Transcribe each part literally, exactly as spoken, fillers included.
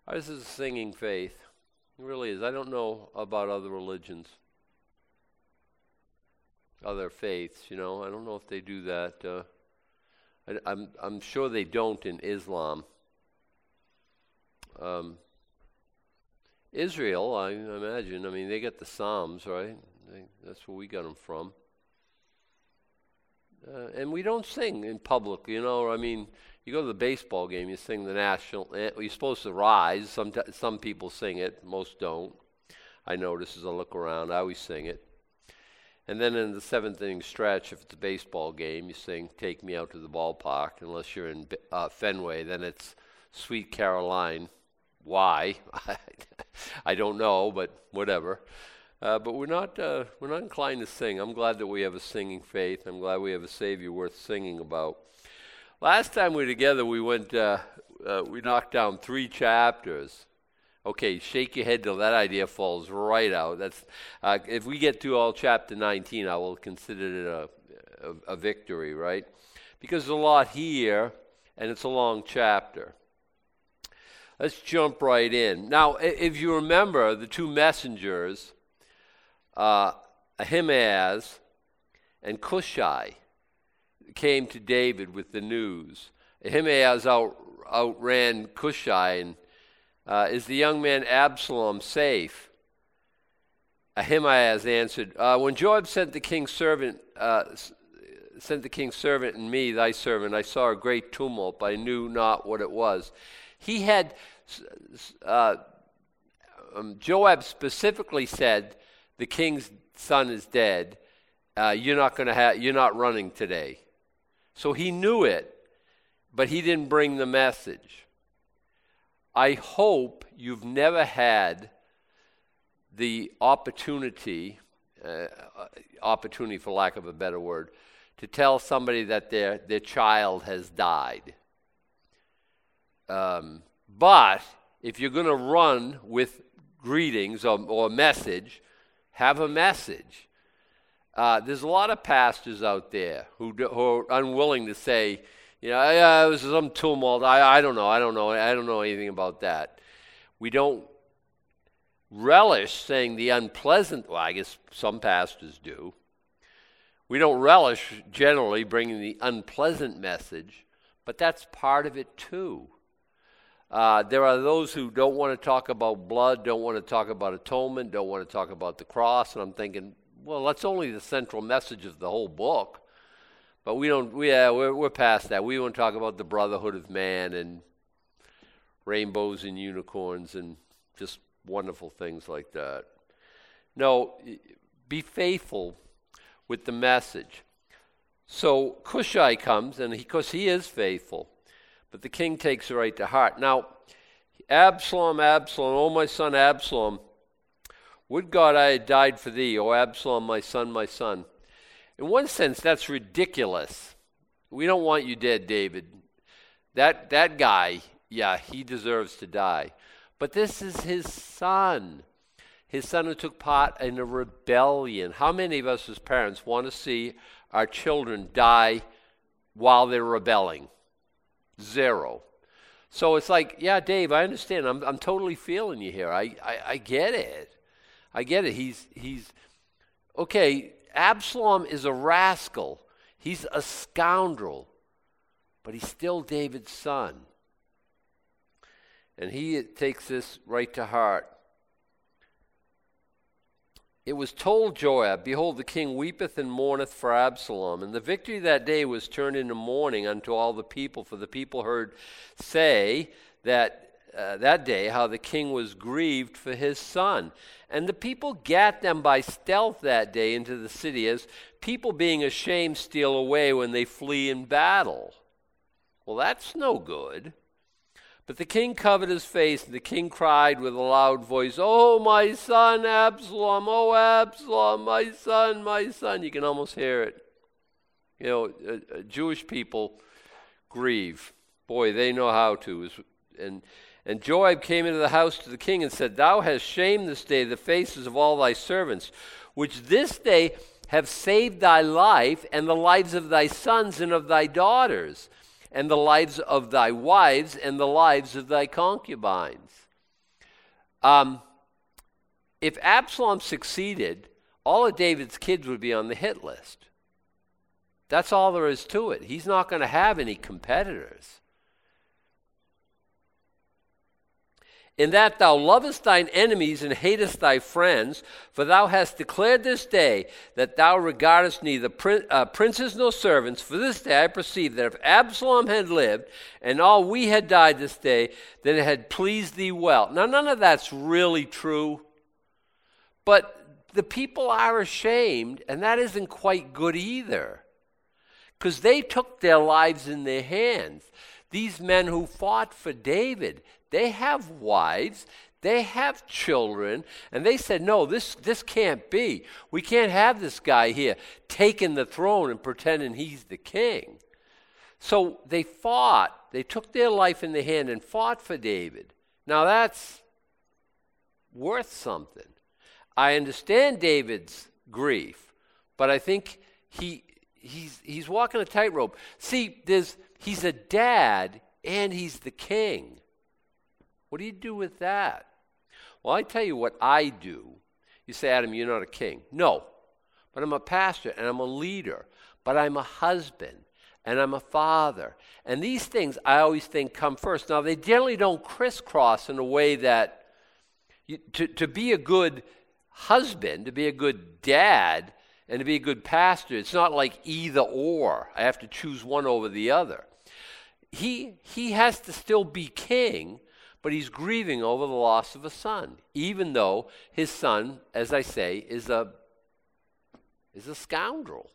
Ours is a singing faith. It really is. I don't know about other religions, other faiths, you know. I don't know if they do that. Uh, I, I'm I'm sure they don't in Islam. Um, Israel, I imagine. I mean, they get the Psalms, right? They, that's where we got them from. Uh, and we don't sing in public, you know. I mean, you go to the baseball game, you sing the national. You're supposed to rise. Some t- some people sing it, most don't. I notice as I look around, I always sing it. And then in the seventh inning stretch, if it's a baseball game, you sing "Take Me Out to the Ballpark." Unless you're in uh, Fenway, then it's "Sweet Caroline." Why? I don't know, but whatever. Uh, but we're not uh, we're not inclined to sing. I'm glad that we have a singing faith. I'm glad we have a Savior worth singing about. Last time we were together, we went uh, uh, we knocked down three chapters. Okay, shake your head till that idea falls right out. That's uh, if we get to all chapter nineteen, I will consider it a, a, a victory, right? Because there's a lot here, and it's a long chapter. Let's jump right in. Now, if you remember, the two messengers, uh, Ahimaaz and Cushai, came to David with the news. Ahimaaz out, outran Cushai, and uh, is the young man Absalom safe? Ahimaaz answered, uh, when Joab sent the king's servant, uh, sent the king's servant and me, thy servant, I saw a great tumult, but I knew not what it was. He had, uh, um, Joab specifically said, the king's son is dead. Uh, you're not going to have, you're not running today. So he knew it, but he didn't bring the message. I hope you've never had the opportunity, uh, opportunity for lack of a better word, to tell somebody that their their child has died. Um, but if you're going to run with greetings or, or a message, have a message. Uh, there's a lot of pastors out there who, do, who are unwilling to say, you know, yeah, it was some tumult. I, I don't know. I don't know. I don't know anything about that. We don't relish saying the unpleasant. Well, I guess some pastors do. We don't relish generally bringing the unpleasant message, but that's part of it too. Uh, there are those who don't want to talk about blood, don't want to talk about atonement, don't want to talk about the cross, and I'm thinking, well, that's only the central message of the whole book. But we don't. We, yeah, we're, we're past that. We want to talk about the brotherhood of man and rainbows and unicorns and just wonderful things like that. No, be faithful with the message. So Cushai comes, and because he, he is faithful, but the king takes it right to heart. Now, Absalom, Absalom, oh my son Absalom, would God I had died for thee, O Absalom, my son, my son. In one sense, that's ridiculous. We don't want you dead, David. That that guy, yeah, he deserves to die. But this is his son. His son who took part in a rebellion. How many of us as parents want to see our children die while they're rebelling? Zero. So it's like, yeah, Dave, I understand. I'm I'm totally feeling you here. I, I, I get it. I get it. He's he's okay. Absalom is a rascal. He's a scoundrel, but he's still David's son. And he takes this right to heart. It was told Joab, behold, the king weepeth and mourneth for Absalom. And the victory that day was turned into mourning unto all the people, for the people heard say that uh, that day how the king was grieved for his son. And the people gat them by stealth that day into the city, as people being ashamed steal away when they flee in battle. Well, that's no good. But the king covered his face, and the king cried with a loud voice, "Oh, my son Absalom, oh, Absalom, my son, my son." You can almost hear it. You know, uh, uh, Jewish people grieve. Boy, they know how to. And and Joab came into the house to the king and said, "Thou hast shamed this day the faces of all thy servants, which this day have saved thy life and the lives of thy sons and of thy daughters, and the lives of thy wives and the lives of thy concubines." Um, if Absalom succeeded, all of David's kids would be on the hit list. That's all there is to it. He's not going to have any competitors. In that thou lovest thine enemies and hatest thy friends, for thou hast declared this day that thou regardest neither prin- uh, princes nor servants. For this day I perceive that if Absalom had lived and all we had died this day, then it had pleased thee well. Now, none of that's really true, but the people are ashamed, and that isn't quite good either, because they took their lives in their hands. These men who fought for David, they have wives, they have children, and they said, no, this, this can't be. We can't have this guy here taking the throne and pretending he's the king. So they fought. They took their life in their hand and fought for David. Now that's worth something. I understand David's grief, but I think he he's he's walking a tightrope. See, there's he's a dad and he's the king. What do you do with that? Well, I tell you what I do. You say, Adam, you're not a king. No, but I'm a pastor and I'm a leader, but I'm a husband and I'm a father. And these things I always think come first. Now, they generally don't crisscross in a way that you, to, to be a good husband, to be a good dad, and to be a good pastor, it's not like either or. I have to choose one over the other. He, he has to still be king, but he's grieving over the loss of a son, even though his son, as I say, is a, is a scoundrel.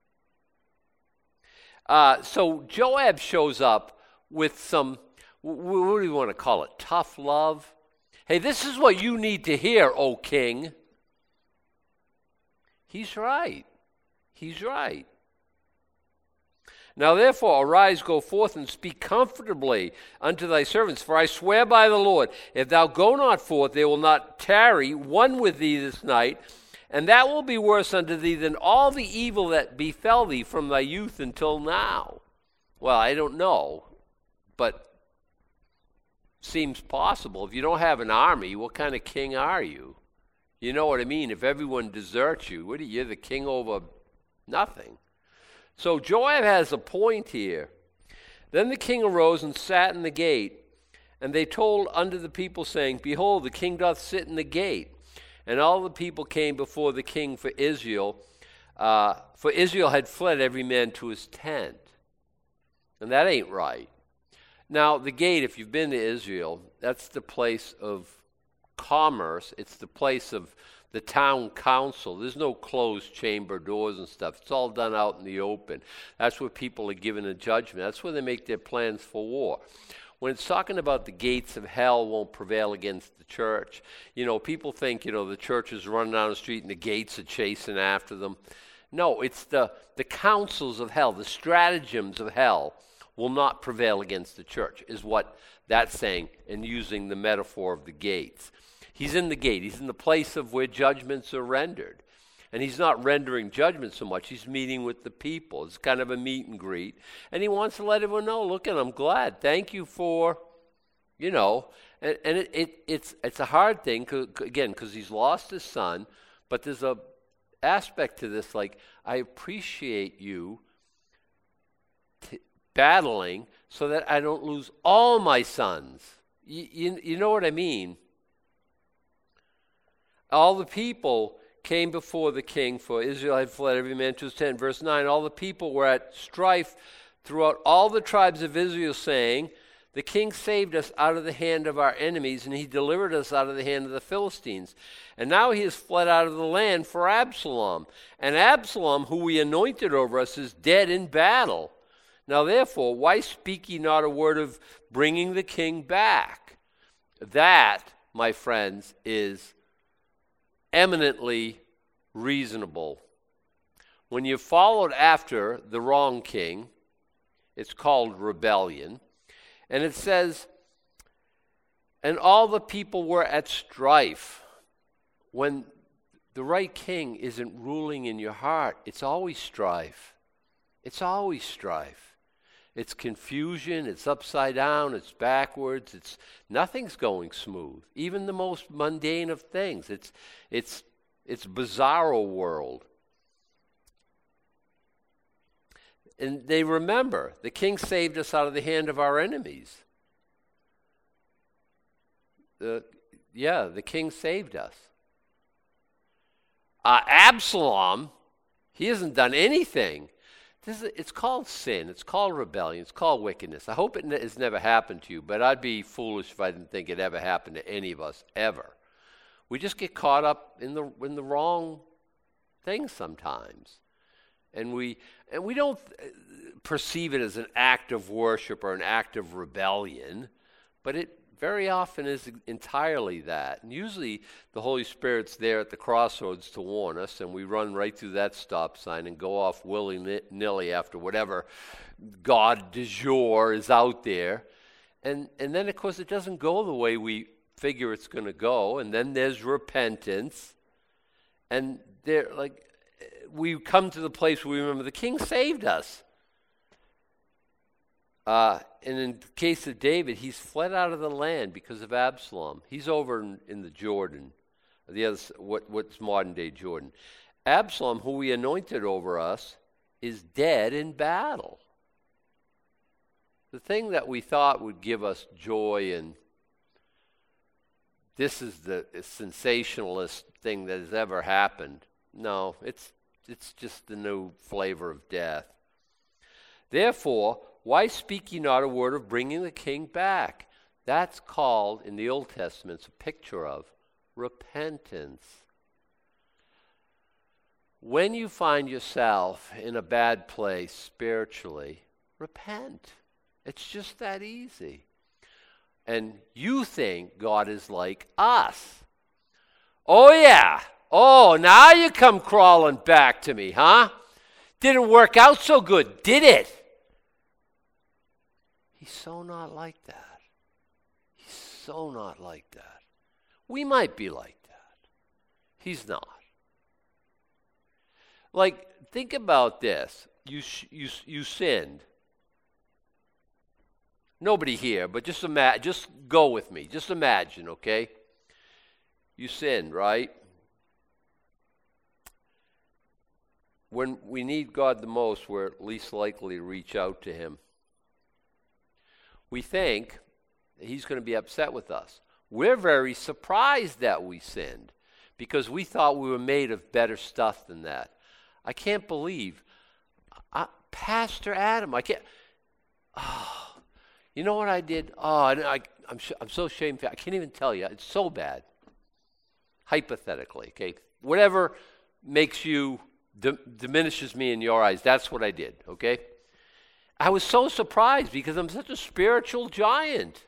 Uh, so Joab shows up with some, what do you want to call it, tough love? Hey, this is what you need to hear, O king. He's right. He's right. Now therefore arise, go forth, and speak comfortably unto thy servants. For I swear by the Lord, if thou go not forth, they will not tarry one with thee this night, and that will be worse unto thee than all the evil that befell thee from thy youth until now. Well, I don't know, but seems possible. If you don't have an army, what kind of king are you? You know what I mean? If everyone deserts you, what are you? You're the king over nothing. So Joab has a point here. Then the king arose and sat in the gate, and they told unto the people, saying, Behold, the king doth sit in the gate. And all the people came before the king for Israel, uh, for Israel had fled every man to his tent. And that ain't right. Now, the gate, if you've been to Israel, that's the place of commerce. It's the place of the town council. There's no closed chamber doors and stuff. It's all done out in the open. That's where people are given a judgment. That's where they make their plans for war. When it's talking about the gates of hell won't prevail against the church, you know, people think, you know, the church is running down the street and the gates are chasing after them. No, it's the, the counsels of hell, the stratagems of hell will not prevail against the church, is what that's saying, and using the metaphor of the gates. He's in the gate. He's in the place of where judgments are rendered. And he's not rendering judgment so much. He's meeting with the people. It's kind of a meet and greet. And he wants to let everyone know, look, and I'm glad. Thank you for, you know. And, and it, it, it's it's a hard thing, cause, again, because he's lost his son. But there's a aspect to this, like, I appreciate you t- battling so that I don't lose all my sons. You, you, you know what I mean? All the people came before the king, for Israel had fled every man to his tent. Verse nine, all the people were at strife throughout all the tribes of Israel, saying, the king saved us out of the hand of our enemies, and he delivered us out of the hand of the Philistines. And now he has fled out of the land for Absalom. And Absalom, who we anointed over us, is dead in battle. Now therefore, why speak ye not a word of bringing the king back? That, my friends, is eminently reasonable. When you followed after the wrong king, it's called rebellion. And it says, and all the people were at strife. When the right king isn't ruling in your heart, it's always strife. It's always strife. It's confusion, it's upside down, it's backwards, it's nothing's going smooth. Even the most mundane of things. It's it's it's bizarro world. And they remember, the king saved us out of the hand of our enemies. The, yeah, the king saved us. Uh, Absalom, he hasn't done anything. This is, it's called sin. It's called rebellion. It's called wickedness. I hope it ne- has never happened to you, but I'd be foolish if I didn't think it ever happened to any of us, ever. We just get caught up in the in the wrong things sometimes. And we and we don't perceive it as an act of worship or an act of rebellion, but it very often is entirely that. And usually the Holy Spirit's there at the crossroads to warn us, and we run right through that stop sign and go off willy-nilly after whatever God du jour is out there. And, and then, of course, it doesn't go the way we figure it's going to go. And then there's repentance. And there, like, we come to the place where we remember the king saved us. Uh, and in the case of David, he's fled out of the land because of Absalom. He's over in, in the Jordan, the other what what's modern day Jordan. Absalom, who we anointed over us, is dead in battle. The thing that we thought would give us joy and this is the sensationalist thing that has ever happened. No, it's it's just the new flavor of death. Therefore, why speak ye not a word of bringing the king back? That's called, in the Old Testament, it's a picture of repentance. When you find yourself in a bad place spiritually, repent. It's just that easy. And you think God is like us. Oh, yeah. Oh, now you come crawling back to me, huh? Didn't work out so good, did it? He's so not like that. He's so not like that. We might be like that. He's not. Like, think about this. You you you sinned. Nobody here, but just imagine. Just go with me. Just imagine, okay? You sinned, right? When we need God the most, we're least likely to reach out to him. We think he's going to be upset with us. We're very surprised that we sinned because we thought we were made of better stuff than that. I can't believe, I, Pastor Adam, I can't, oh, you know what I did? Oh, I, I, I'm, I'm so ashamed. I can't even tell you. It's so bad. Hypothetically, okay? Whatever makes you, d- diminishes me in your eyes, that's what I did, okay? I was so surprised because I'm such a spiritual giant.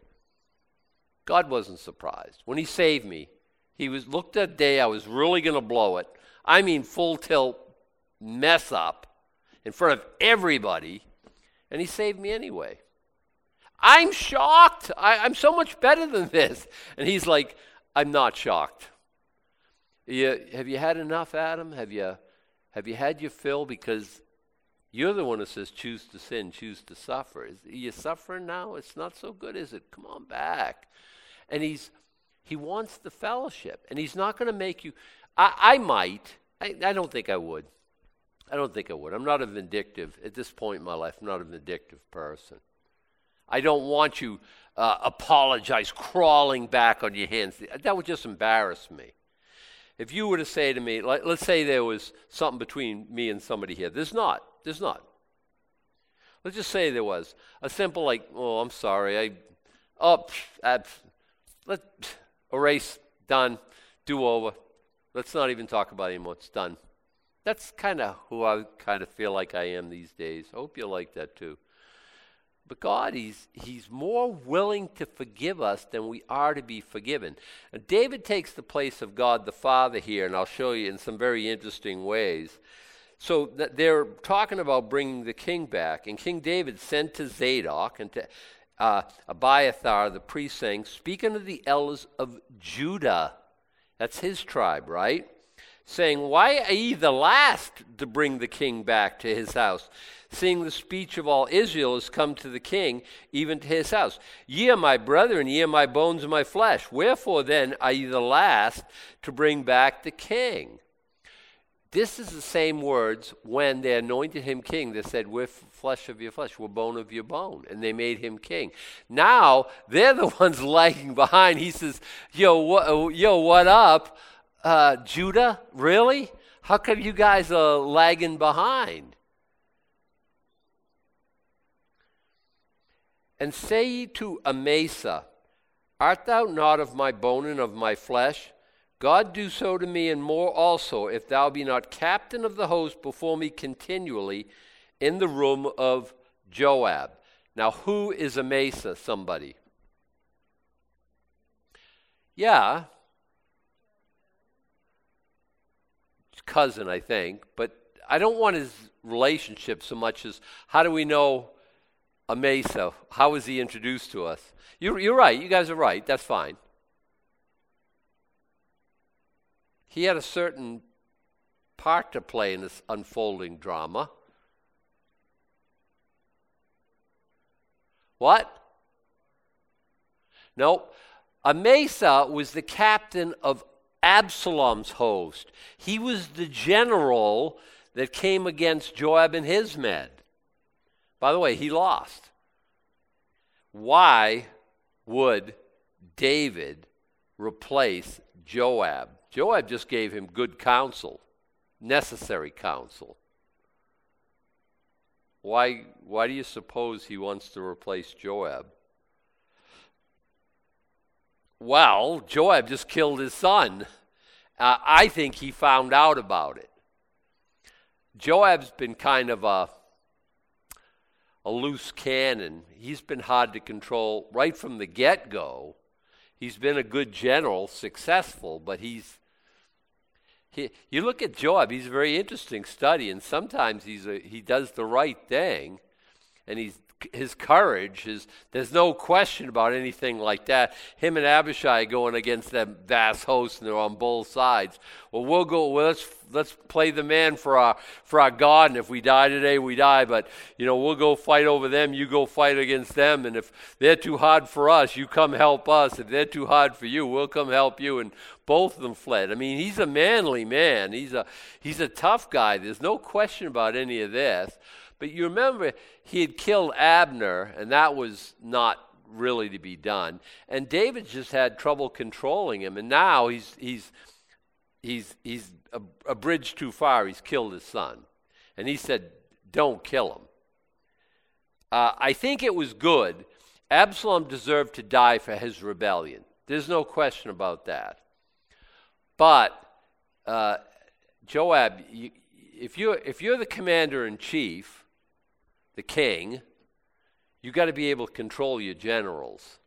God wasn't surprised. When he saved me, he was looked at the day I was really going to blow it. I mean full tilt mess up in front of everybody, and he saved me anyway. I'm shocked. I, I'm so much better than this. And he's like, I'm not shocked. You, have you had enough, Adam? Have you, have you had your fill? Because you're the one who says choose to sin, choose to suffer. Is, are you suffering now? It's not so good, is it? Come on back. And he's he wants the fellowship. And he's not going to make you, I, I might, I, I don't think I would. I don't think I would. I'm not a vindictive, at this point in my life, I'm not a vindictive person. I don't want you uh, apologize, crawling back on your hands. That would just embarrass me. If you were to say to me, like, let's say there was something between me and somebody here. There's not. There's not. Let's just say there was. A simple like, oh, I'm sorry. I, oh, uh, let erase, done, do over. Let's not even talk about it anymore. It's done. That's kind of who I kind of feel like I am these days. I hope you like that too. But God, he's, he's more willing to forgive us than we are to be forgiven. And David takes the place of God the Father here, and I'll show you in some very interesting ways. So that they're talking about bringing the king back, and King David sent to Zadok and to uh, Abiathar the priest, saying, speak unto the elders of Judah. That's his tribe, right? saying, why are ye the last to bring the king back to his house, seeing the speech of all Israel is come to the king, even to his house? Ye are my brethren, ye are my bones and my flesh. Wherefore then are ye the last to bring back the king? This is the same words when they anointed him king. They said, we're flesh of your flesh, we're bone of your bone. And they made him king. Now, they're the ones lagging behind. He says, yo, wha- yo what up? Uh, Judah, really? How come you guys are lagging behind? And say ye to Amasa, art thou not of my bone and of my flesh? God do so to me and more also, if thou be not captain of the host before me continually in the room of Joab. Now, who is Amasa, somebody? Yeah. Cousin, I think, but I don't want his relationship so much as how do we know Amasa? How was he introduced to us? You're, you're right. You guys are right. That's fine. He had a certain part to play in this unfolding drama. What? Nope. Amasa was the captain of Absalom's host. He was the general that came against Joab and his men. By the way, he lost. Why would David replace Joab? Joab just gave him good counsel, necessary counsel. Why, why do you suppose he wants to replace Joab? Well, Joab just killed his son. Uh, I think he found out about it. Joab's been kind of a, a loose cannon. He's been hard to control right from the get-go. He's been a good general, successful, but he's he, you look at Joab, he's a very interesting study, and sometimes he's a, he does the right thing, and he's his courage is, there's no question about anything like that. Him and Abishai going against that vast host, and they're on both sides. Well, we'll go, well, let's, let's play the man for our, for our God, and if we die today, we die, but, you know, we'll go fight over them, you go fight against them, and if they're too hard for us, you come help us. If they're too hard for you, we'll come help you, and both of them fled. I mean, he's a manly man. He's a, he's a tough guy. There's no question about any of this. But you remember he had killed Abner, and that was not really to be done. And David just had trouble controlling him, and now he's he's he's he's a, a bridge too far. He's killed his son, and he said, "Don't kill him." Uh, I think it was good. Absalom deserved to die for his rebellion. There's no question about that. But uh, Joab, you, if you're if you're the commander in chief, the king, you got to be able to control your generals.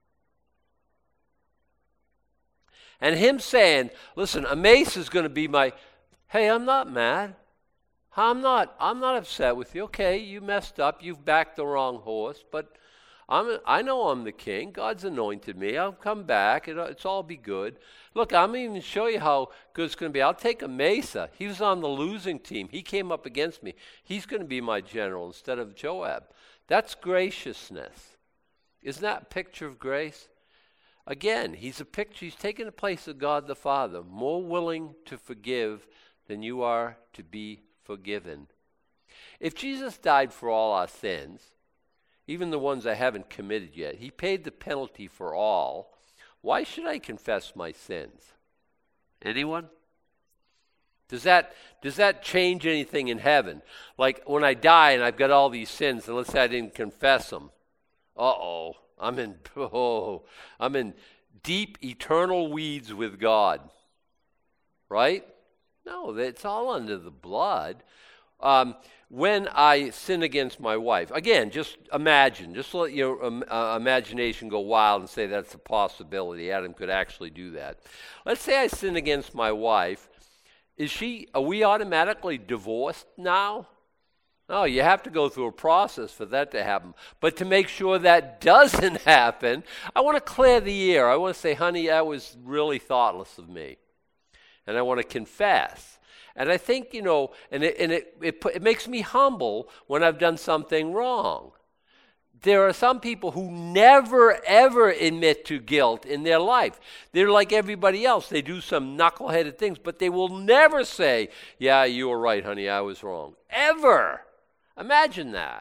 And him saying, listen, Amasa is going to be my, hey, I'm not mad. I'm not, I'm not upset with you. Okay, you messed up. You've backed the wrong horse, but I'm, I know I'm the king. God's anointed me. I'll come back. It, it's all be good. Look, I'm going to even show you how good it's going to be. I'll take Amasa. He was on the losing team. He came up against me. He's going to be my general instead of Joab. That's graciousness. Isn't that a picture of grace? Again, he's a picture. He's taken the place of God the Father, more willing to forgive than you are to be forgiven. If Jesus died for all our sins, even the ones I haven't committed yet, he paid the penalty for all. Why should I confess my sins? Anyone? Does that does that change anything in heaven? Like when I die and I've got all these sins, and let's say I didn't confess them. Uh-oh, I'm in oh, I'm in deep eternal weeds with God. Right? No, it's all under the blood. Um, when I sin against my wife, again, just imagine, just let your um, uh, imagination go wild and say that's a possibility. Adam could actually do that. Let's say I sin against my wife. Is she, are we automatically divorced now? No, you have to go through a process for that to happen. But to make sure that doesn't happen, I want to clear the air. I want to say, honey, that was really thoughtless of me. and I want to confess. And I think, you know, and it, and it, it, it makes me humble when I've done something wrong. There are some people who never, ever admit to guilt in their life. They're like everybody else. They do some knuckleheaded things, but they will never say, yeah, you were right, honey, I was wrong. Ever. Imagine that.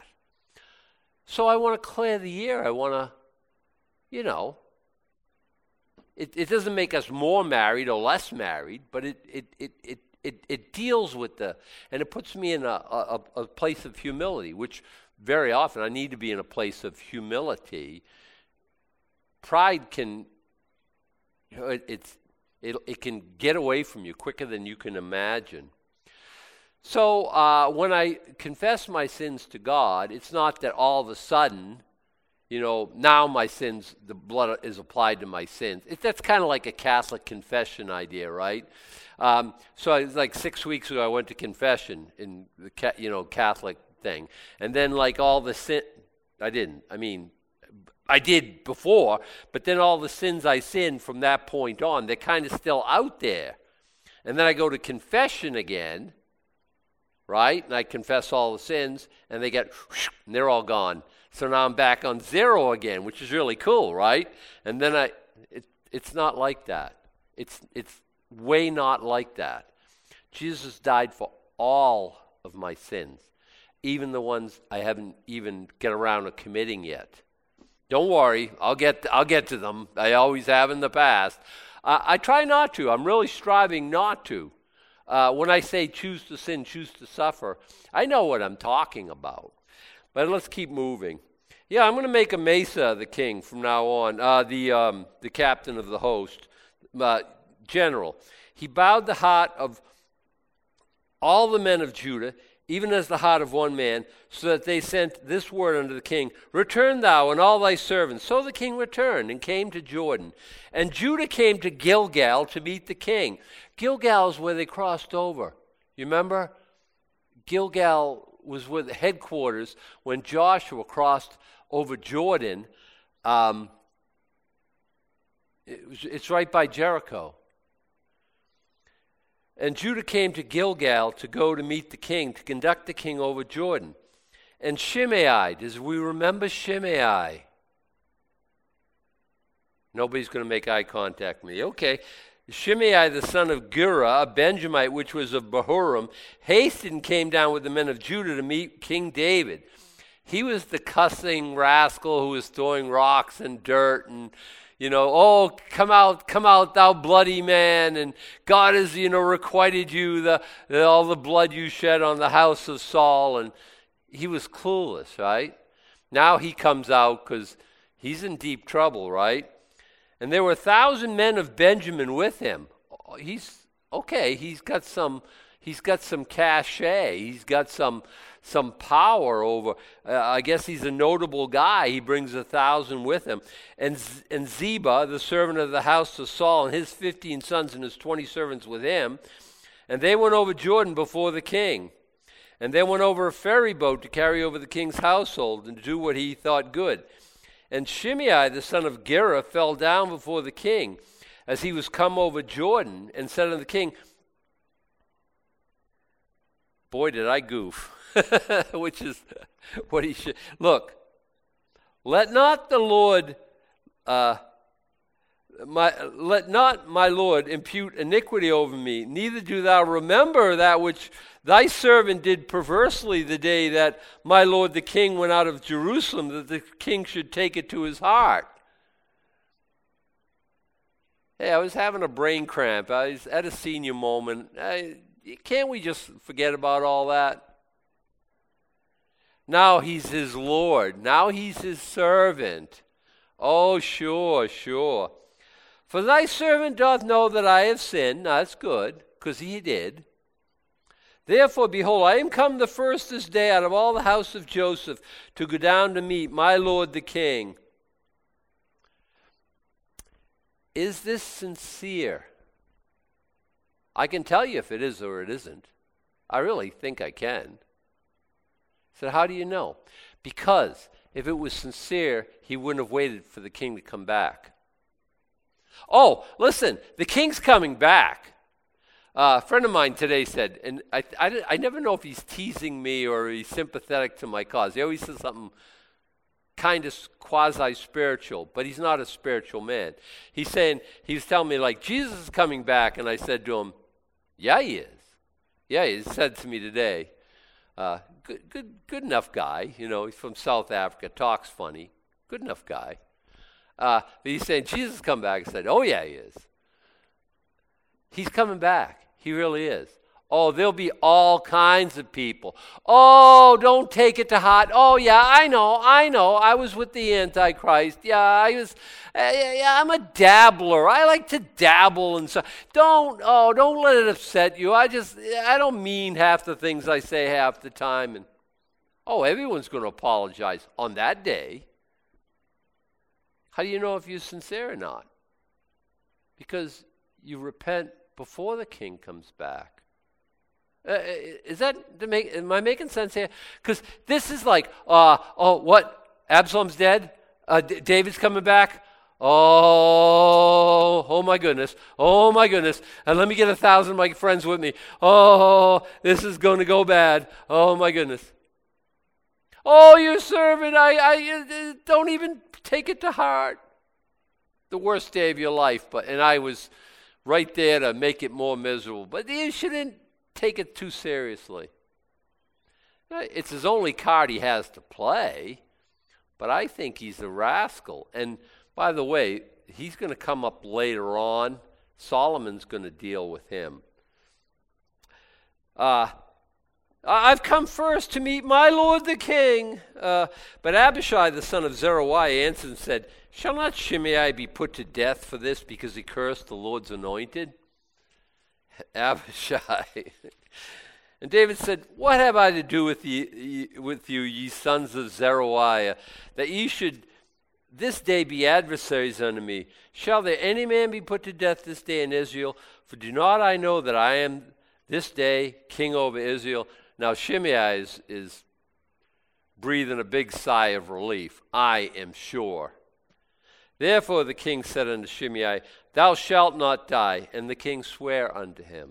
So I want to clear the air. I want to, you know, it, it doesn't make us more married or less married, but it it it it it, it deals with the, and it puts me in a, a, a place of humility, which very often I need to be in a place of humility. Pride can, you know, it, it's it it can get away from you quicker than you can imagine. So uh, when I confess my sins to God, it's not that all of a sudden, you know, now my sins, the blood is applied to my sins. It, that's kind of like a Catholic confession idea, right? Um, so it's like six weeks ago I went to confession in the ca- you know Catholic thing, and then like all the sin, I didn't. I mean, I did before, but then all the sins I sinned from that point on, they're kind of still out there, and then I go to confession again. Right? And I confess all the sins, and they get, and they're all gone. So now I'm back on zero again, which is really cool, right? And then I, it, it's not like that. It's it's way not like that. Jesus died for all of my sins, even the ones I haven't even get around to committing yet. Don't worry, I'll get I'll get to them. I always have in the past. Uh, I try not to. I'm really striving not to. Uh, when I say choose to sin, choose to suffer, I know what I'm talking about. But let's keep moving. Yeah, I'm going to make Amasa the king from now on, uh, the um, the captain of the host, uh, general. He bowed the heart of all the men of Judah, even as the heart of one man, so that they sent this word unto the king, return thou and all thy servants. So the king returned and came to Jordan. And Judah came to Gilgal to meet the king. Gilgal is where they crossed over. You remember? Gilgal was where the headquarters when Joshua crossed over Jordan. Um, it was, it's right by Jericho. And Judah came to Gilgal to go to meet the king, to conduct the king over Jordan. And Shimei, does we remember Shimei? Nobody's going to make eye contact with me. Okay. Shimei, the son of Gera, a Benjamite, which was of Bahurim, hasted and came down with the men of Judah to meet King David. He was the cussing rascal who was throwing rocks and dirt and, you know, oh, come out, come out, thou bloody man, and God has, you know, requited you the, the all the blood you shed on the house of Saul, and he was clueless, right? Now he comes out because he's in deep trouble, right? And there were a thousand men of Benjamin with him. He's okay. He's got some. He's got some cachet. He's got some some power over. Uh, I guess he's a notable guy. He brings a thousand with him. And and Ziba, the servant of the house of Saul, and his fifteen sons and his twenty servants with him. And they went over Jordan before the king. And they went over a ferry boat to carry over the king's household and to do what he thought good. And Shimei, the son of Gera, fell down before the king as he was come over Jordan and said unto the king, boy, did I goof, which is what he should. Look, let not the Lord, uh, my let not my Lord impute iniquity over me, neither do thou remember that which thy servant did perversely the day that my lord the king went out of Jerusalem, that the king should take it to his heart. Hey, I was having a brain cramp. I was at a senior moment. I, can't we just forget about all that? Now he's his Lord. Now he's his servant. Oh, sure, sure. For thy servant doth know that I have sinned. Now, that's good, because he did. Therefore, behold, I am come the first this day out of all the house of Joseph to go down to meet my lord the king. Is this sincere? I can tell you if it is or it isn't. I really think I can. So how do you know? Because if it was sincere, he wouldn't have waited for the king to come back. Oh, listen, the king's coming back. Uh, a friend of mine today said, and I, I, I never know if he's teasing me or he's sympathetic to my cause. He always says something kind of quasi-spiritual, but he's not a spiritual man. He's saying, he was telling me, like, Jesus is coming back, and I said to him, yeah, he is. Yeah, he said to me today, uh, good, good, good enough guy. You know, he's from South Africa, talks funny. Good enough guy. Uh, but he's saying, Jesus is coming back. I said, oh, yeah, he is. He's coming back. He really is. Oh, there'll be all kinds of people. Oh, don't take it to heart. Oh, yeah, I know, I know. I was with the Antichrist. Yeah, I was, uh, yeah, I'm a dabbler. I like to dabble and so. Don't, oh, don't let it upset you. I just, I don't mean half the things I say half the time. And oh, everyone's going to apologize on that day. How do you know if you're sincere or not? Because you repent before the king comes back. Uh, is that, make, am I making sense here? Because this is like, uh, oh, what? Absalom's dead? Uh, D- David's coming back? Oh, oh my goodness. Oh my goodness. And let me get a thousand of my friends with me. Oh, this is going to go bad. Oh my goodness. Oh, your servant, I, I uh, don't even take it to heart. The worst day of your life, but and I was right there to make it more miserable. But you shouldn't take it too seriously. It's his only card he has to play, but I think he's a rascal. And by the way, he's going to come up later on. Solomon's going to deal with him. Uh, I've come first to meet my lord the king. Uh, but Abishai, the son of Zeruiah, answered and said, shall not Shimei be put to death for this because he cursed the Lord's anointed? Abishai. And David said, what have I to do with ye, with you, ye sons of Zeruiah, that ye should this day be adversaries unto me? Shall there any man be put to death this day in Israel? For do not I know that I am this day king over Israel? Now Shimei is, is breathing a big sigh of relief, I am sure. Therefore the king said unto Shimei, thou shalt not die. And the king sware unto him.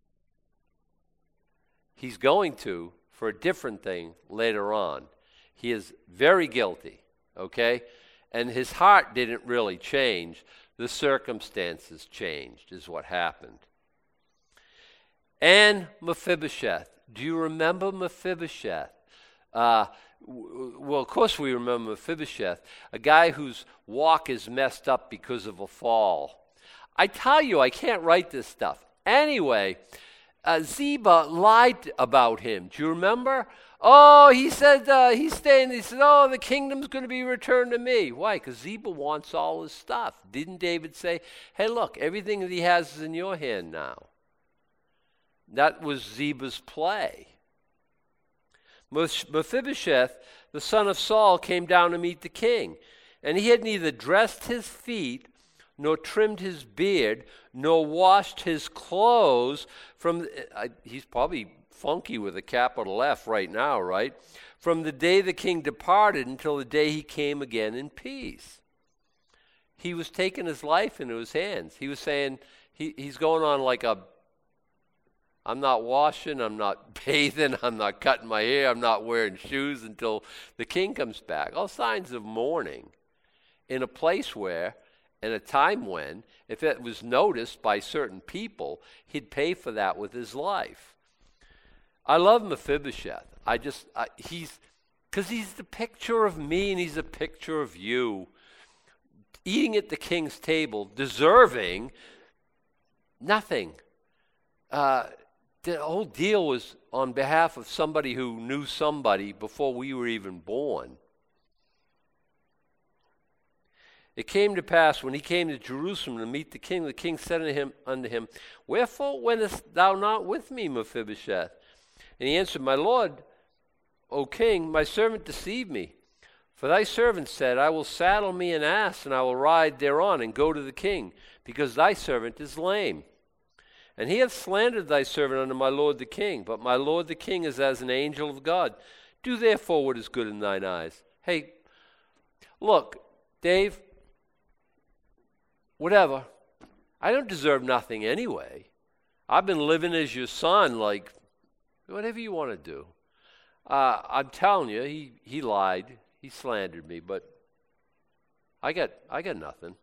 He's going to for a different thing later on. He is very guilty, okay? And his heart didn't really change. The circumstances changed is what happened. And Mephibosheth. Do you remember Mephibosheth? Uh, Well, of course we remember Mephibosheth, a guy whose walk is messed up because of a fall. I tell you, I can't write this stuff. Anyway, uh, Ziba lied about him. Do you remember? Oh, he said, uh, he's staying, he said, oh, the kingdom's going to be returned to me. Why? Because Ziba wants all his stuff. Didn't David say, hey, look, everything that he has is in your hand now? That was Ziba's play. Mephibosheth, the son of Saul, came down to meet the king, and he had neither dressed his feet, nor trimmed his beard, nor washed his clothes from, uh, he's probably funky with a capital F right now, right? From the day the king departed until the day he came again in peace. He was taking his life into his hands. He was saying, he, he's going on like a, I'm not washing, I'm not bathing, I'm not cutting my hair, I'm not wearing shoes until the king comes back. All signs of mourning in a place where, in a time when, if it was noticed by certain people, he'd pay for that with his life. I love Mephibosheth. I just, I, he's, because he's the picture of me and he's a picture of you. Eating at the king's table, deserving nothing. Uh, The whole deal was on behalf of somebody who knew somebody before we were even born. It came to pass when he came to Jerusalem to meet the king, the king said unto him, unto him, wherefore wentest thou not with me, Mephibosheth? And he answered, my lord, O king, my servant deceived me. For thy servant said, I will saddle me an ass, and I will ride thereon, and go to the king, because thy servant is lame. And he hath slandered thy servant unto my lord the king. But my lord the king is as an angel of God. Do therefore what is good in thine eyes. Hey, look, Dave, whatever. I don't deserve nothing anyway. I've been living as your son, like, whatever you want to do. Uh, I'm telling you, he, he lied. He slandered me, but I got I got nothing.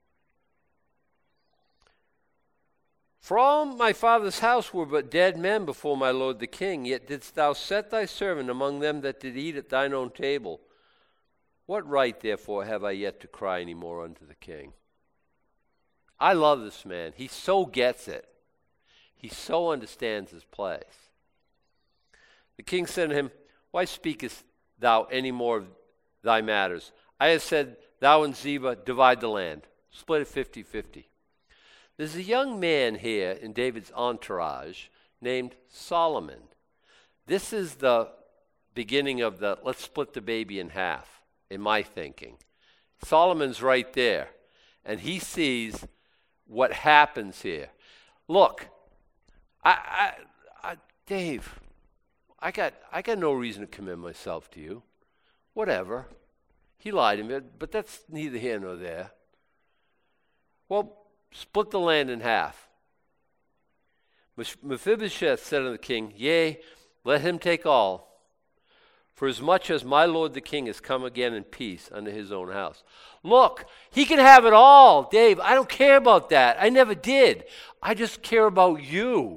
For all my father's house were but dead men before my lord the king, yet didst thou set thy servant among them that did eat at thine own table. What right, therefore, have I yet to cry any more unto the king? I love this man. He so gets it. He so understands his place. The king said to him, Why speakest thou any more of thy matters? I have said, thou and Ziba divide the land. Split it fifty-fifty. There's a young man here in David's entourage named Solomon. This is the beginning of the let's split the baby in half, in my thinking. Solomon's right there, and he sees what happens here. Look, I, I, I Dave, I got, I got no reason to commend myself to you. Whatever. He lied to me, but that's neither here nor there. Well, split the land in half. Mephibosheth said unto the king, Yea, let him take all, for as much as my lord the king is come again in peace unto his own house. Look, he can have it all, Dave. I don't care about that. I never did. I just care about you.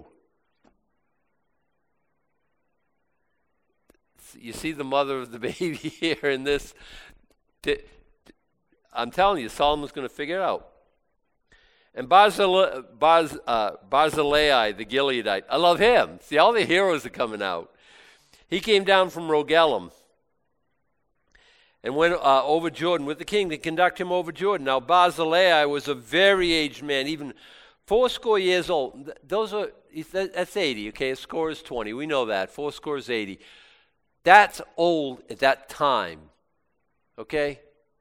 You see the mother of the baby here in this. I'm telling you, Solomon's going to figure it out. And Barzillai, Barz, uh, Barzillai, the Gileadite, I love him. See, all the heroes are coming out. He came down from Rogelim and went uh, over Jordan with the king to conduct him over Jordan. Now, Barzillai was a very aged man, even fourscore years old. Those are that's eighty, okay? A score is twenty. We know that. Four score is eighty. That's old at that time, okay?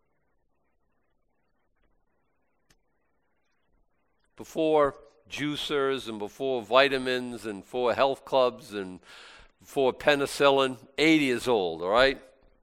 Before juicers and before vitamins and before health clubs and before penicillin, eighty years old, all right?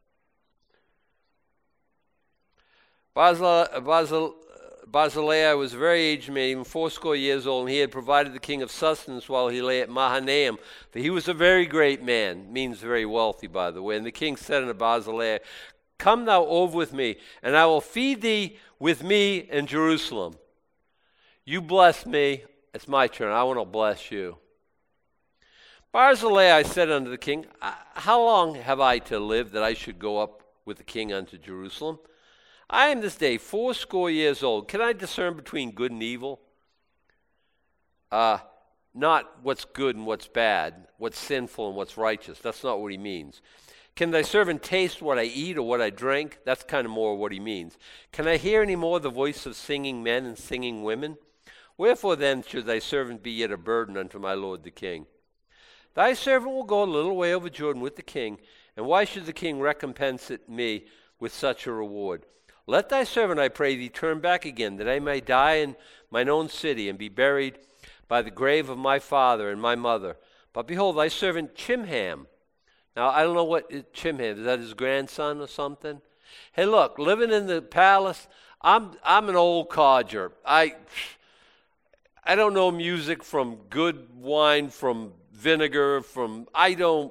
Barzillai was a very aged man, even fourscore years old, and he had provided the king of sustenance while he lay at Mahanaim. For he was a very great man, means very wealthy, by the way. And the king said unto Barzillai, Come thou over with me, and I will feed thee with me in Jerusalem. You bless me, it's my turn. I want to bless you. Barzillai said unto the king, How long have I to live that I should go up with the king unto Jerusalem? I am this day fourscore years old. Can I discern between good and evil? Uh, not what's good and what's bad, what's sinful and what's righteous. That's not what he means. Can thy servant taste what I eat or what I drink? That's kind of more what he means. Can I hear any more the voice of singing men and singing women? Wherefore then should thy servant be yet a burden unto my lord the king? Thy servant will go a little way over Jordan with the king, and why should the king recompense it me with such a reward? Let thy servant, I pray thee, turn back again, that I may die in mine own city, and be buried by the grave of my father and my mother. But behold, thy servant Chimham. Now, I don't know what is Chimham, is that his grandson or something? Hey, look, living in the palace, I'm I'm an old codger. I... I don't know music from good wine, from vinegar, from, I don't,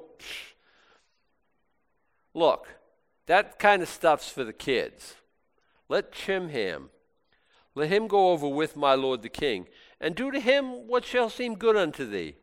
look, that kind of stuff's for the kids. Let Chimham, let him go over with my lord the king, and do to him what shall seem good unto thee.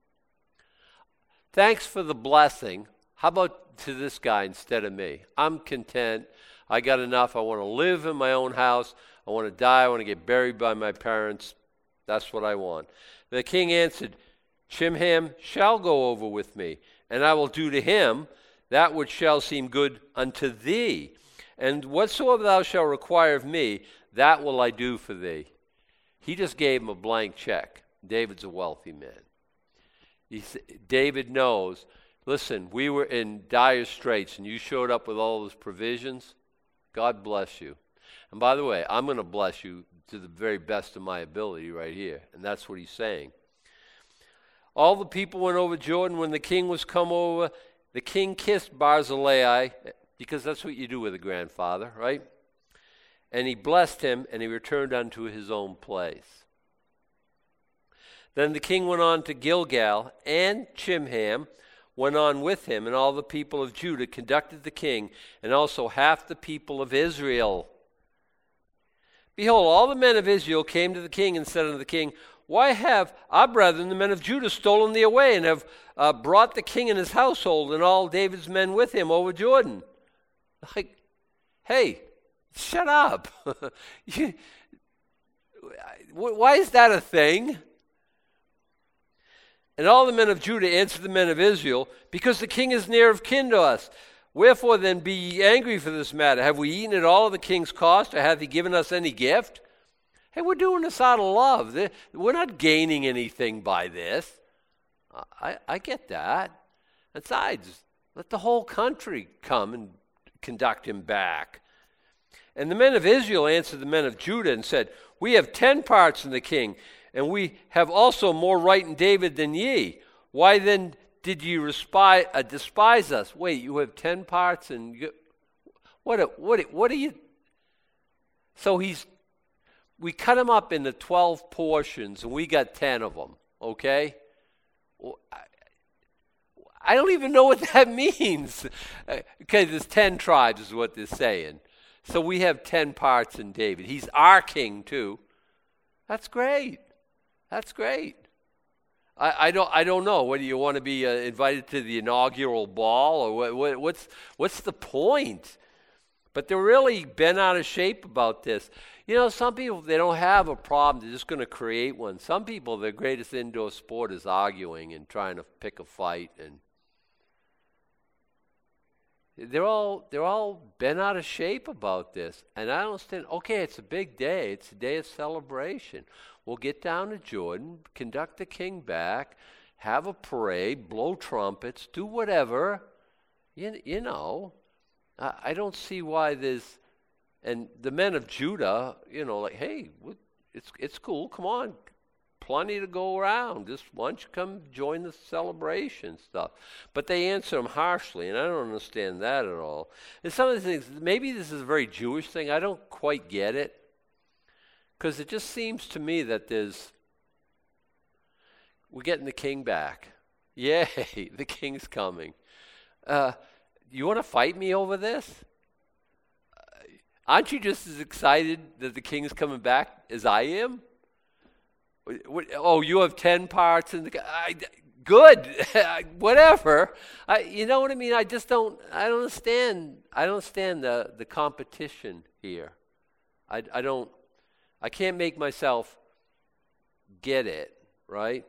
Thanks for the blessing. How about to this guy instead of me? I'm content. I got enough. I want to live in my own house. I want to die. I want to get buried by my parents. That's what I want. The king answered, Chimham shall go over with me, and I will do to him that which shall seem good unto thee. And whatsoever thou shalt require of me, that will I do for thee. He just gave him a blank check. David's a wealthy man. He, David knows, listen, we were in dire straits, and you showed up with all those provisions. God bless you. And by the way, I'm going to bless you to the very best of my ability right here. And that's what he's saying. All the people went over Jordan. When the king was come over, the king kissed Barzillai, because that's what you do with a grandfather, right? And he blessed him, and he returned unto his own place. Then the king went on to Gilgal, and Chimham went on with him, and all the people of Judah conducted the king, and also half the people of Israel. Behold, all the men of Israel came to the king and said unto the king, Why have our brethren, the men of Judah, stolen thee away, and have uh, brought the king and his household, and all David's men with him over Jordan? Like, hey, shut up. you, why is that a thing? And all the men of Judah answered the men of Israel, Because the king is near of kin to us. Wherefore then be ye angry for this matter? Have we eaten at all of the king's cost, or hath he given us any gift? Hey, we're doing this out of love. We're not gaining anything by this. I, I get that. Besides, let the whole country come and conduct him back. And the men of Israel answered the men of Judah and said, We have ten parts in the king, and we have also more right in David than ye. Why then did ye respise, uh, despise us? Wait, you have ten parts, and you, what? A, what? What are you? So he's. We cut them up into twelve portions, and we got ten of them. Okay. Well, I, I don't even know what that means. Okay, there's ten tribes, is what they're saying. So we have ten parts in David. He's our king too. That's great. That's great. I, I don't. I don't know. Whether you want to be uh, invited to the inaugural ball, or what, what, what's what's the point? But they're really bent out of shape about this. You know, some people, they don't have a problem. They're just going to create one. Some people, their greatest indoor sport is arguing and trying to pick a fight, and they're all they're all bent out of shape about this. And I don't understand. Okay, it's a big day. It's a day of celebration. We'll get down to Jordan, conduct the king back, have a parade, blow trumpets, do whatever. You, you know, I, I don't see why there's, and the men of Judah, you know, like, hey, it's it's cool, come on, plenty to go around. Just why don't you come join the celebration stuff? But they answer them harshly, and I don't understand that at all. And some of the things, maybe this is a very Jewish thing. I don't quite get it. Because it just seems to me that there's, we're getting the king back. Yay, the king's coming. Uh, you want to fight me over this? Uh, aren't you just as excited that the king's coming back as I am? What, oh, you have ten parts in the, I, good, whatever. I, you know what I mean? I just don't, I don't understand, I don't understand the, the competition here. I, I don't. I can't make myself get it, right?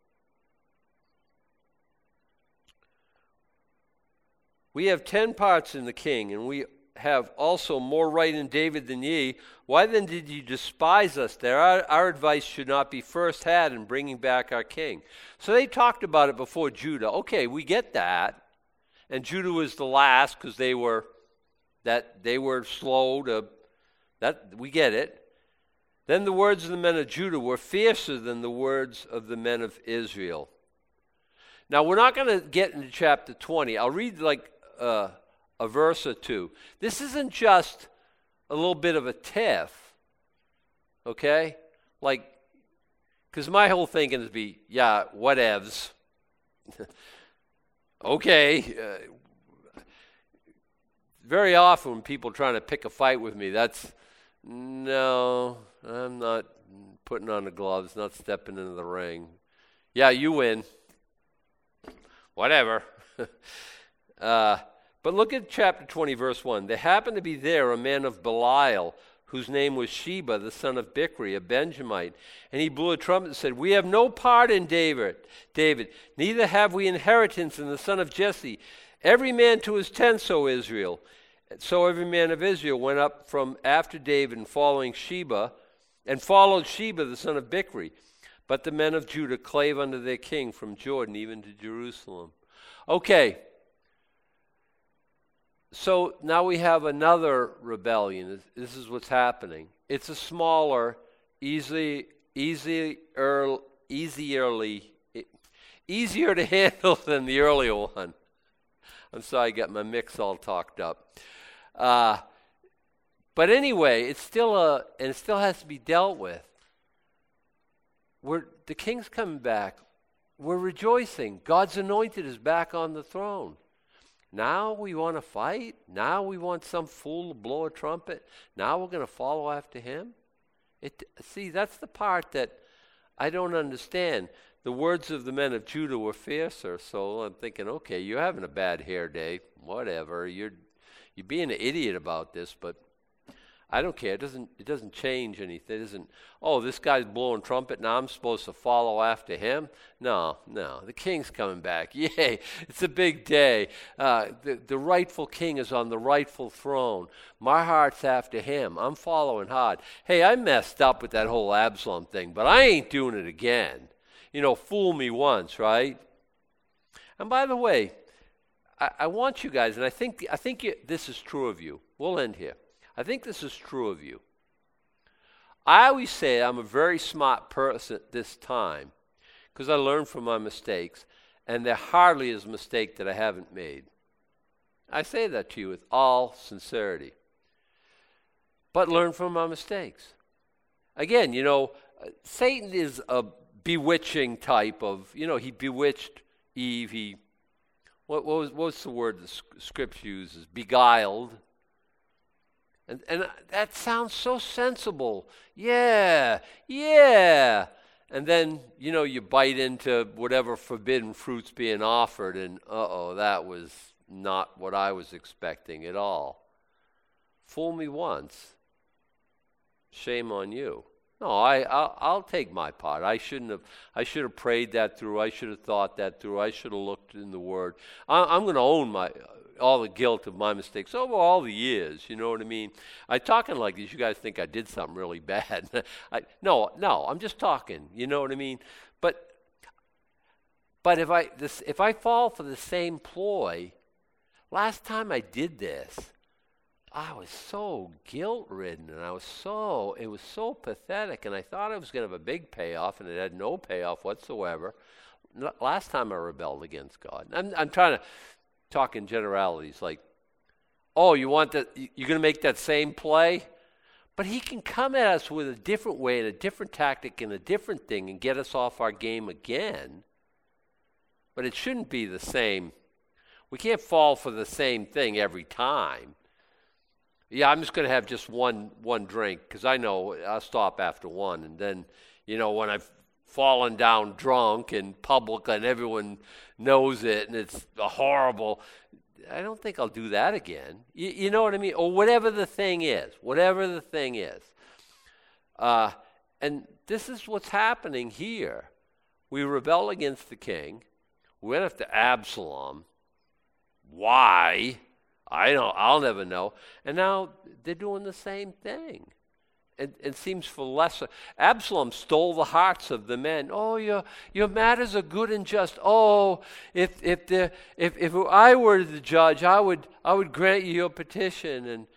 We have ten parts in the king, and we have also more right in David than ye. Why then did you despise us there? Our, our advice should not be first had in bringing back our king. So they talked about it before Judah. Okay, we get that. And Judah was the last because they were that they were slow to that. We get it. Then the words of the men of Judah were fiercer than the words of the men of Israel. Now, we're not going to get into chapter twenty. I'll read like uh, a verse or two. This isn't just a little bit of a tiff, okay? Like, because my whole thinking is be, yeah, whatevs. Okay. Uh, very often when people are trying to pick a fight with me, that's, no, I'm not putting on the gloves, not stepping into the ring. Yeah, you win. Whatever. uh, but look at chapter twenty, verse one. There happened to be there a man of Belial, whose name was Sheba, the son of Bichri, a Benjamite. And he blew a trumpet and said, We have no part in David, David, neither have we inheritance in the son of Jesse. Every man to his tent, O Israel. So every man of Israel went up from after David and following Sheba, and followed Sheba the son of Bichri. But the men of Judah clave unto their king from Jordan even to Jerusalem. Okay. So now we have another rebellion. This is what's happening. It's a smaller, easy, easy, early, easierly, easier to handle than the earlier one. I'm sorry, I got my mix all talked up. Uh, but anyway, it's still a, and it still has to be dealt with. we're, the king's coming back. We're rejoicing. God's anointed is back on the throne. Now we want to fight. Now we want some fool to blow a trumpet. Now we're going to follow after him. It, see, that's the part that I don't understand. The words of the men of Judah were fiercer, so I'm thinking, okay, you're having a bad hair day, whatever. You're you're being an idiot about this, but I don't care. It doesn't it doesn't change anything. It isn't, oh, this guy's blowing trumpet, now I'm supposed to follow after him? No, no. The king's coming back. Yay, it's a big day. Uh, the, the rightful king is on the rightful throne. My heart's after him. I'm following hard. Hey, I messed up with that whole Absalom thing, but I ain't doing it again. You know, fool me once, right? And by the way, I, I want you guys, and I think I think you, this is true of you. We'll end here. I think this is true of you. I always say I'm a very smart person at this time because I learned from my mistakes, and there hardly is a mistake that I haven't made. I say that to you with all sincerity. But learn from my mistakes. Again, you know, Satan is a bewitching type of, you know, he bewitched Eve. He, what, what was what's the word the scripture uses? Beguiled. And and that sounds so sensible. Yeah, yeah. And then, you know, you bite into whatever forbidden fruit's being offered, and uh-oh, that was not what I was expecting at all. Fool me once. Shame on you. No, I, I'll, I'll take my part. I shouldn't have. I should have prayed that through. I should have thought that through. I should have looked in the Word. I, I'm going to own my all the guilt of my mistakes over all the years. You know what I mean? I talking like this. You guys think I did something really bad? I, no, no. I'm just talking. You know what I mean? But but if I this if I fall for the same ploy, last time I did this, I was so guilt-ridden, and I was so, it was so pathetic, and I thought I was going to have a big payoff, and it had no payoff whatsoever. L- last time I rebelled against God. I'm, I'm trying to talk in generalities, like, oh, you want that, you're going to make that same play? But he can come at us with a different way and a different tactic and a different thing and get us off our game again. But it shouldn't be the same. We can't fall for the same thing every time. Yeah, I'm just going to have just one one drink because I know I'll stop after one. And then, you know, when I've fallen down drunk in public and everyone knows it and it's a horrible, I don't think I'll do that again. You, you know what I mean? Or whatever the thing is, whatever the thing is. Uh, and this is what's happening here. We rebel against the king. We went after Absalom. Why? I don't, I'll never know. And now they're doing the same thing. It, it seems for lesser. Absalom stole the hearts of the men. Oh, your your matters are good and just. Oh, if if the if if I were the judge, I would I would grant you your petition. And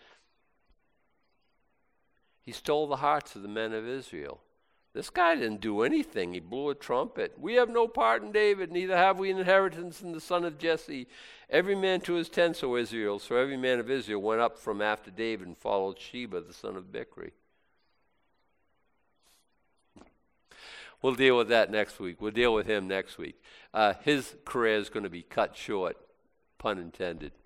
he stole the hearts of the men of Israel. This guy didn't do anything. He blew a trumpet. We have no part in David, neither have we an inheritance in the son of Jesse. Every man to his tents, O Israel. So every man of Israel went up from after David and followed Sheba, the son of Bichri. We'll deal with that next week. We'll deal with him next week. Uh, his career is going to be cut short, pun intended.